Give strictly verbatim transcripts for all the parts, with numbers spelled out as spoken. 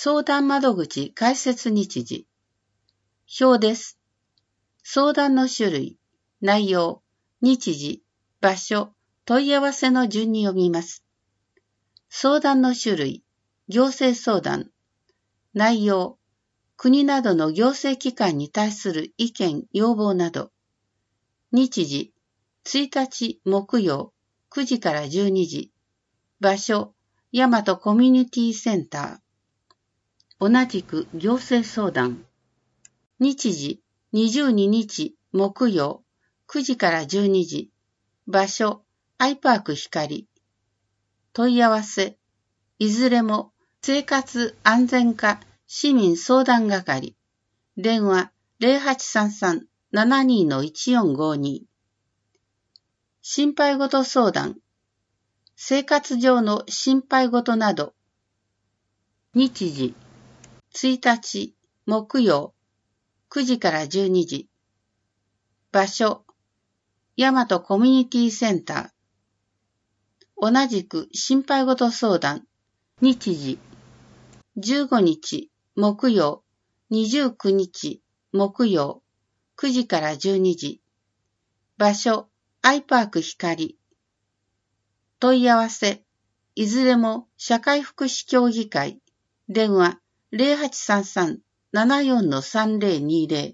相談窓口開設日時。表です。相談の種類、内容、日時、場所、問い合わせの順に読みます。相談の種類、行政相談。内容、国などの行政機関に対する意見、要望など。日時、ついたち木曜くじからじゅうにじ。場所、大和コミュニティセンター。同じく行政相談。日時、にじゅうににち木曜くじからじゅうにじ。場所、アイパーク光。問い合わせ、いずれも生活安全課市民相談係。電話 ゼロはちさんさん ななに いちよんごに。心配事相談。生活上の心配事など。日時、ついたち木曜くじからじゅうにじ。場所、大和コミュニティセンター。同じく心配事相談。日時、じゅうごにち木曜にじゅうくにち木曜くじからじゅうにじ。場所、アイパーク光。問い合わせ、いずれも社会福祉協議会。電話 ゼロはちさんさん ななよん さんぜろにぜろ。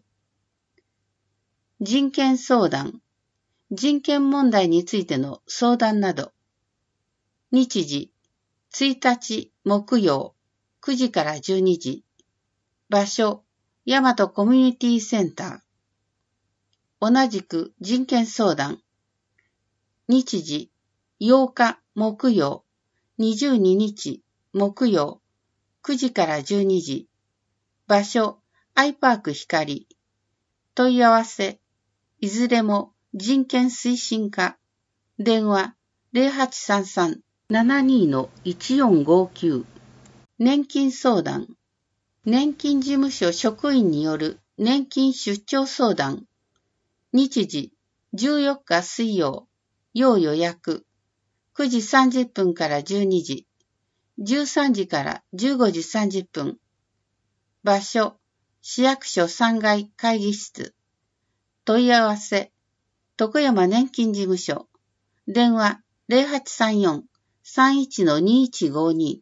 人権相談。人権問題についての相談など。日時、ついたち木曜くじからじゅうにじ。場所、大和コミュニティセンター。同じく人権相談。日時、ようか木曜にじゅうににち木曜くじからじゅうにじ。場所、アイパーク光。問い合わせ、いずれも人権推進課。電話 ゼロはちさんさん ななに いちよんごきゅう。年金相談。年金事務所職員による年金出張相談。日時、じゅうよっか水曜、要予約。くじさんじゅっぷんからじゅうにじ。じゅうさんじからじゅうごじさんじゅっぷん。場所、市役所さんがい会議室。問い合わせ、徳山年金事務所。電話 ゼロはちさんよん さんいち にいちごに。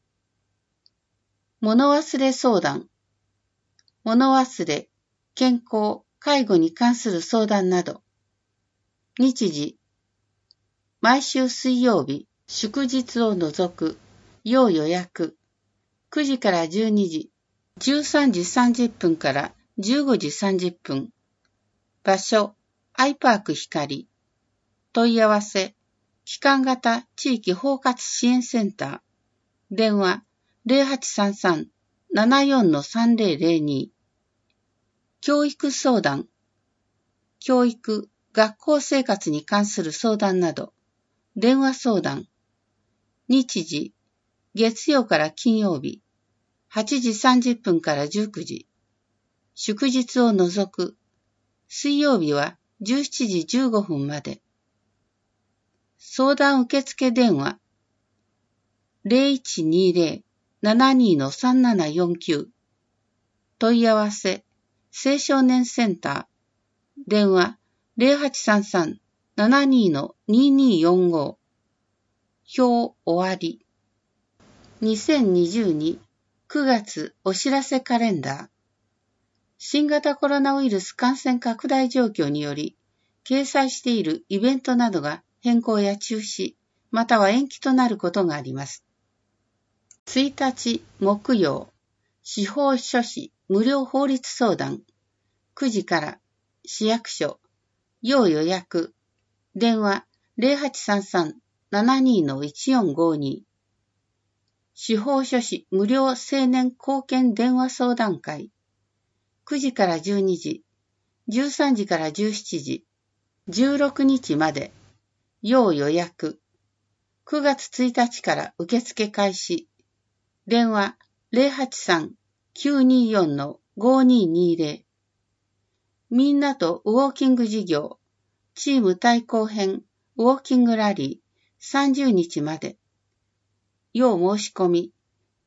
物忘れ相談。物忘れ、健康、介護に関する相談など。日時、毎週水曜日、祝日を除く、要予約。くじからじゅうにじ、じゅうさんじさんじゅっぷんからじゅうごじさんじゅっぷん。場所、アイパーク光。問い合わせ、機関型地域包括支援センター。電話 ゼロはちさんさん ななよん さんぜろぜろに。教育相談。教育、学校生活に関する相談など。電話相談。日時、月曜から金曜日、はちじさんじゅっぷんからじゅうくじ。祝日を除く。水曜日はじゅうしちじじゅうごふんまで。相談受付電話 ゼロいちにゼロ ななに さんななよんきゅう。問い合わせ、青少年センター。電話 ゼロはちさんさん ななに にによんご。表終わり。にせんにじゅうにくがつお知らせカレンダー。新型コロナウイルス感染拡大状況により、掲載しているイベントなどが変更や中止、または延期となることがあります。ついたち木曜、司法書士無料法律相談。くじから市役所、要予約。電話 ゼロはちさんさん ななに いちよんごに。司法書士無料青年貢献電話相談会。くじからじゅうにじ、じゅうさんじからじゅうしちじ、じゅうろくにちまで。要予約。くがつついたちから受付開始。電話 ゼロはちさん きゅうによん ごににぜろ。みんなとウォーキング事業。チーム対抗編ウォーキングラリーさんじゅうにちまで。要申し込み。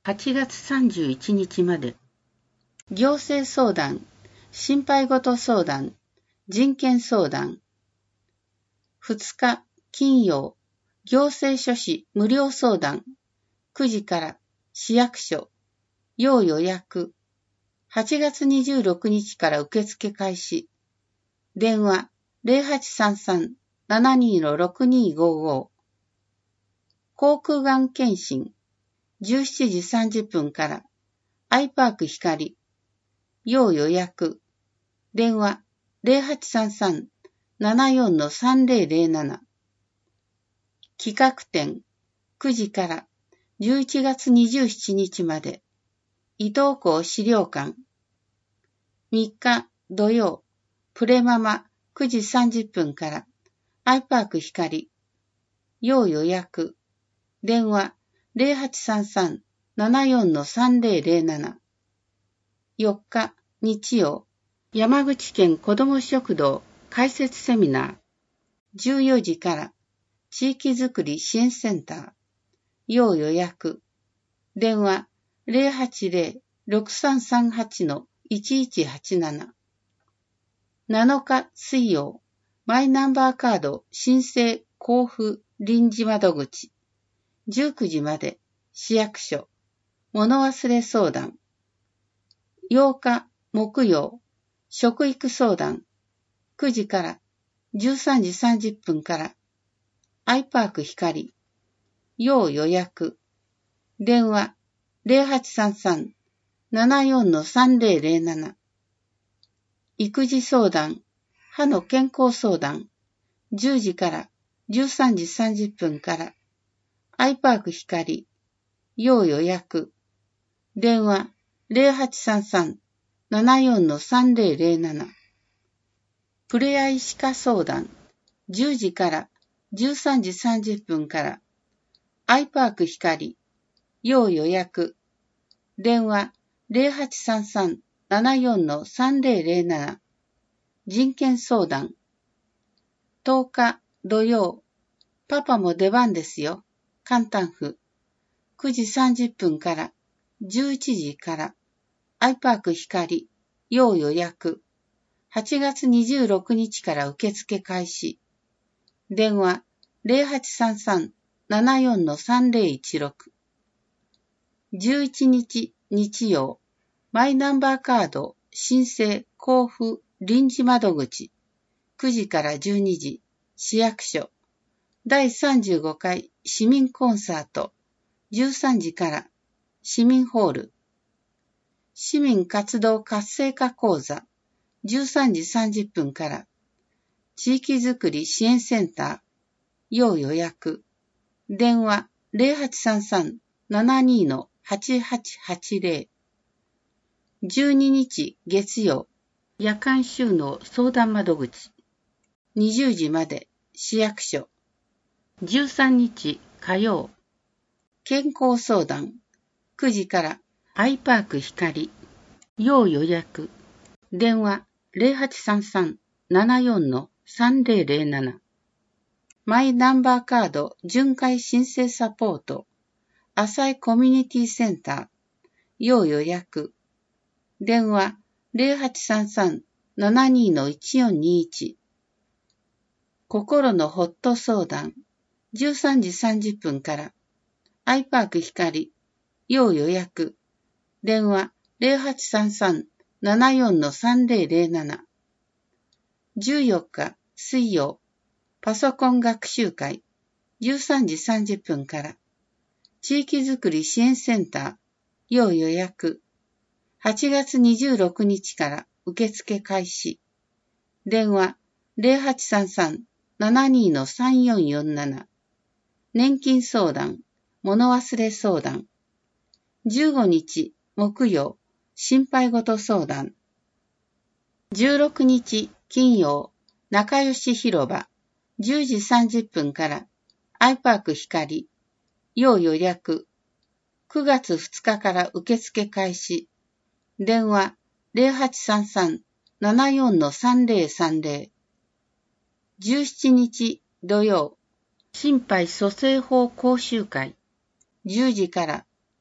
はちがつさんじゅういちにちまで。行政相談、心配事相談、人権相談。ふつか金曜、行政書士無料相談、くじから市役所、要予約。はちがつにじゅうろくにちから受付開始。電話 ゼロはちさんさん ななにー ろくにーごーごー。口腔がん検診、じゅうしちじさんじゅっぷんから、アイパーク光、要予約、電話 ゼロはちさんさん ななよん さんぜろぜろなな。企画展、くじからじゅういちがつにじゅうしちにちまで、伊東港資料館。みっか土曜、プレママくじさんじゅっぷんから、アイパーク光、要予約、電話ゼロはちさんさん ななよん さんぜろぜろなな。よっか日曜、山口県子ども食堂開設セミナー、じゅうよじから地域づくり支援センター、要予約、電話ゼロはちゼロ ろくさんさんはち いちいちはちなな。なのか水曜、マイナンバーカード申請交付臨時窓口、じゅうくじまで市役所、物忘れ相談。ようか木曜、食育相談、くじからじゅうさんじさんじゅっぷんから、アイパーク光、要予約、電話ゼロはちさんさん ななよん さんぜろぜろなな。育児相談、歯の健康相談、じゅうじからじゅうさんじさんじゅっぷんから、アイパーク光、要予約、電話ゼロはちさんさん ななよん さんぜろぜろなな。ふれあい鹿相談、じゅうじからじゅうさんじさんじゅっぷんから、アイパーク光、要予約、電話ゼロはちさんさん ななよん さんぜろぜろなな。人権相談。とおか土曜、パパも出番ですよ。簡単譜。くじさんじゅっぷんからじゅういちじから、アイパーク光、要予約。はちがつにじゅうろくにちから受付開始。電話ゼロはちさんさん ななよん さんぜろいちろく。じゅういちにち日曜、マイナンバーカード申請交付臨時窓口。くじからじゅうにじ、市役所。だいさんじゅうごかい市民コンサート。じゅうさんじから市民ホール。市民活動活性化講座。じゅうさんじさんじゅっぷんから。地域づくり支援センター。要予約。電話ゼロはちさんさん ななにー はちはちはちぜろ。じゅうににち月曜。夜間収納相談窓口。にじゅうじまで市役所。じゅうさんにち火曜。健康相談。くじからアイパーク光。要予約。電話ゼロはちさんさん ななよん さんぜろぜろなな。マイナンバーカード巡回申請サポート。浅井コミュニティセンター。要予約。電話ゼロはちさんさん ななにー いちよんにいち。心のホット相談。じゅうさんじさんじゅっぷんから。アイパーク光。要予約。電話ゼロはちさんさん ななよん さんぜろぜろなな。じゅうよっか水曜。パソコン学習会。じゅうさんじさんじゅっぷんから。地域づくり支援センター。要予約。はちがつにじゅうろくにちから受付開始。電話ゼロはちさんさん ななにー さんよんよんなな。年金相談、物忘れ相談。じゅうごにち木曜、心配事相談。じゅうろくにち金曜、仲良し広場、じゅうじさんじゅっぷんから、アイパーク光、要予約。くがつふつかから受付開始。電話ゼロはちさんさん ななよん さんぜろさんぜろ。じゅうしちにち土曜、心肺蘇生法講習会。じゅうじから、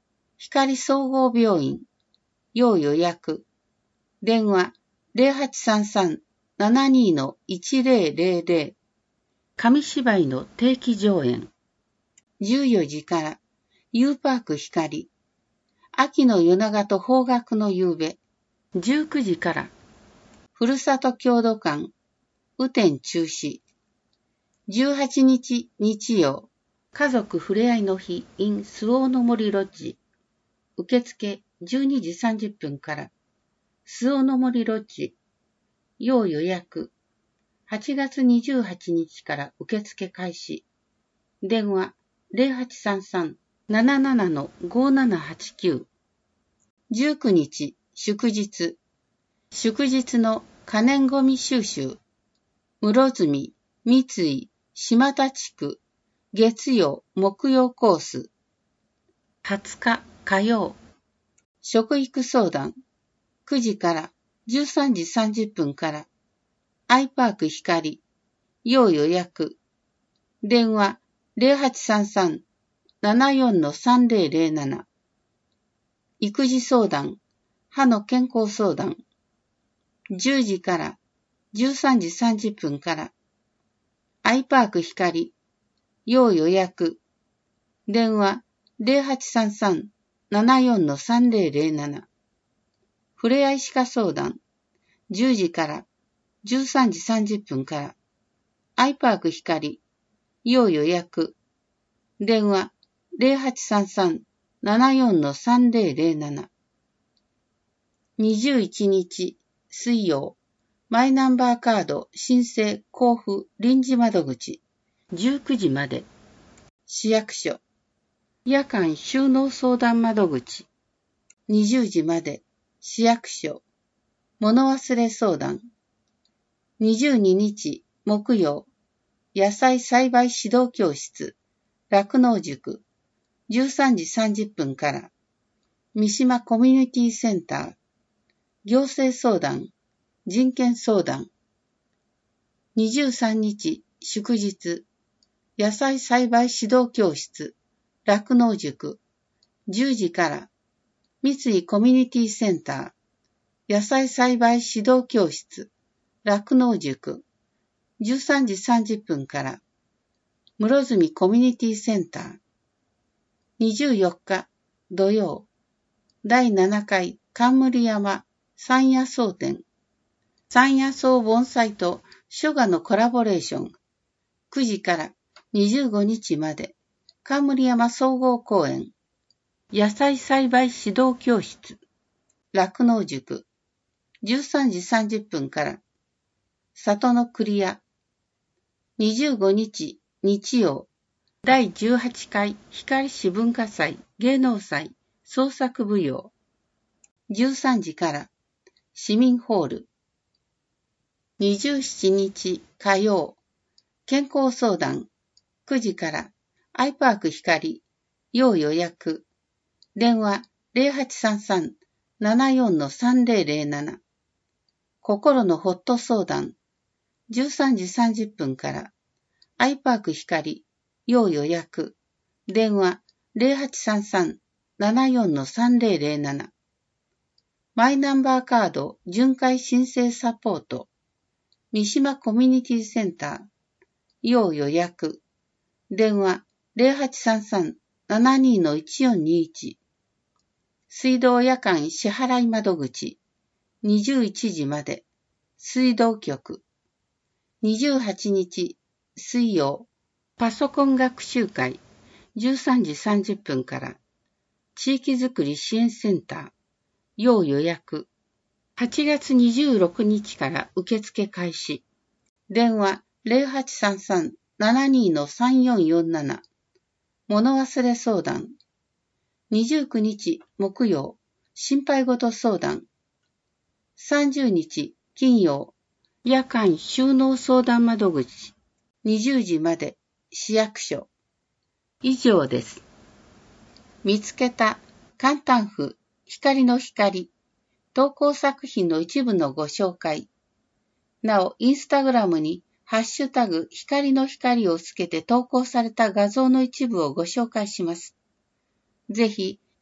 光総合病院、要予約。電話 ゼロはちさんさん ななに いちゼロゼロゼロ。紙芝居の定期上演。じゅうよじから、ユーパーク光。秋の夜長と方角の夕べ。じゅうくじから、ふるさと郷土館、雨天中止。じゅうはちにち日曜、家族ふれあいの日 in 周防の森ロッジ。受付じゅうにじさんじゅっぷんから、周防の森ロッジ。要予約。はちがつにじゅうはちにちから受付開始。電話ゼロはちさんさん なななな ごななはちきゅう。じゅうくにち祝日。祝日の可燃ごみ収集。室積、三井、島田地区。月曜、木曜コース。はつか火曜。食育相談。くじからじゅうさんじさんじゅっぷんから。アイパーク光。要予約。電話ゼロはちさんさん ななよん さんゼロゼロなな。育児相談。歯の健康相談。じゅうじからじゅうさんじさんじゅっぷんから。アイパーク光。要予約。電話ゼロはちさんさん ななよん さんゼロゼロなな。ふれあい歯科相談。じゅうじからじゅうさんじさんじゅっぷんから。アイパーク光。要予約。電話ゼロはちさんさん ななよん さんゼロゼロなな。にじゅういちにち水曜。マイナンバーカード申請交付臨時窓口。じゅうくじまで。市役所。夜間収納相談窓口。にじゅうじまで。市役所。物忘れ相談。にじゅうににち木曜。野菜栽培指導教室。酪農塾。じゅうさんじさんじゅっぷんから。三島コミュニティセンター。行政相談。人権相談。にじゅうさんにち祝日。野菜栽培指導教室。酪農塾。じゅうじから。三井コミュニティセンター。野菜栽培指導教室。酪農塾。じゅうさんじさんじゅっぷんから。室積コミュニティセンター。にじゅうよっか土曜。だいななかい冠山山野草展。山野草盆栽と書画のコラボレーション。くじからにじゅうごにちまで。冠山総合公園。野菜栽培指導教室。酪農塾。じゅうさんじさんじゅっぷんから。里の栗屋。にじゅうごにち日曜。だいじゅうはちかい光市文化祭芸能祭創作舞踊。じゅうさんじから市民ホール。にじゅうしちにち火曜。健康相談。くじからアイパーク光。要予約。電話ゼロはちさんさん ななよん さんゼロゼロなな。心のホット相談。じゅうさんじさんじゅっぷんから。アイパーク光。要予約。電話ゼロはちさんさん ななよん さんゼロゼロなな。マイナンバーカード巡回申請サポート。三島コミュニティセンター。要予約。電話ゼロはちさんさん ななに いちよんにいち。水道夜間支払い窓口。にじゅういちじまで。水道局。にじゅうはちにち水曜。パソコン学習会。じゅうさんじさんじゅっぷんから。地域づくり支援センター。要予約。はちがつにじゅうろくにちから受付開始。電話ゼロはちさんさん ななに さんよんよんなな。物忘れ相談。にじゅうくにち木曜。心配事相談。さんじゅうにち金曜。夜間収納相談窓口。にじゅうじまで。市役所。以上です。見つけた簡単譜光の光。投稿作品の一部のご紹介。なお、インスタグラムにハッシュタグ光の光をつけて投稿された画像の一部をご紹介します。ぜひ、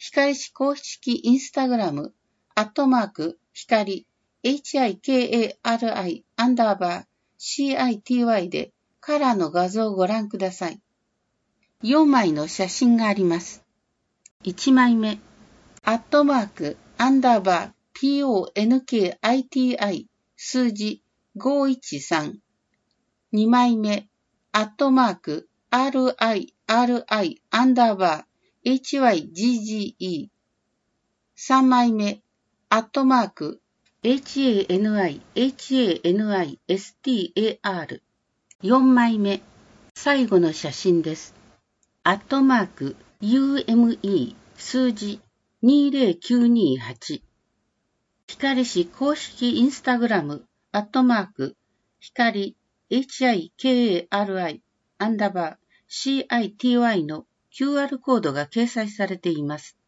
光市公式インスタグラム、アットマーク、光、hikari アンダーバー city でカラーの画像をご覧ください。よんまいの写真があります。いちまいめ、アットマーク、アンダーバー ponkiti 数字ごいちさん。にまいめ、アットマーク、riri アンダーバー hygge。さんまいめ、アットマーク、hani hanistar。よんまいめ、最後の写真です。アットマーク、ume 数字にぜろきゅうにはち。光市公式インスタグラム、アットマーク、光、hikari アンダーバー city の キューアール コードが掲載されています。